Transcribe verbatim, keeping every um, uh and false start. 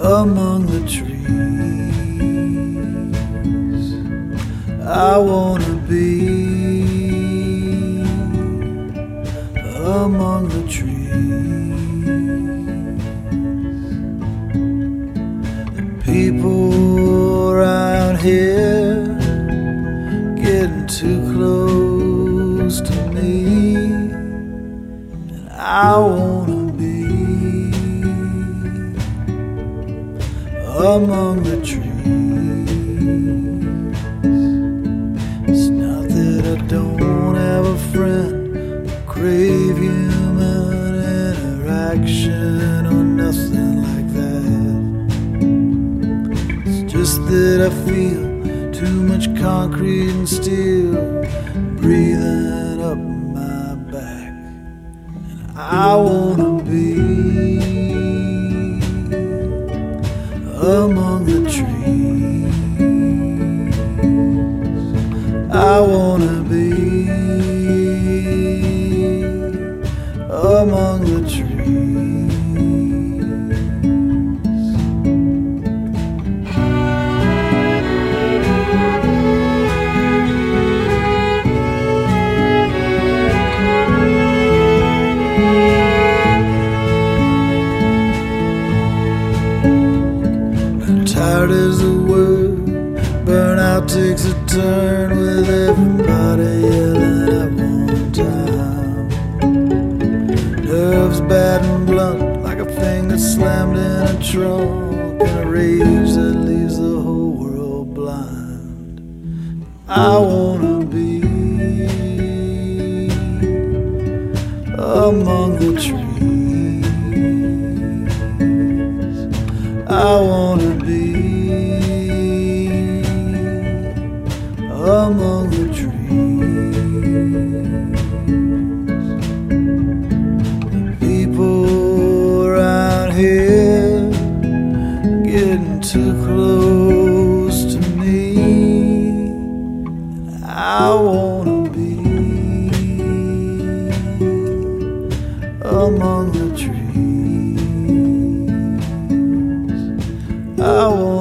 among the trees. I wanna be among the trees. The people around here getting too close to me, and I wanna be among the trees. It's not that I don't have a friend, crave human interaction or nothing like that. It's just that I feel too much concrete and steel breathing up my back, and I wanna be among the trees. I wanna be among the trees. Tired as the word, burnout takes a turn with everybody yelling at one time. Nerves bad and blunt, like a thing that's slammed in a trunk, and a rage that leaves the whole world blind. I wanna be among the trees. I wanna be among the trees. The people around here getting too close to me, and I wanna be among the trees. I want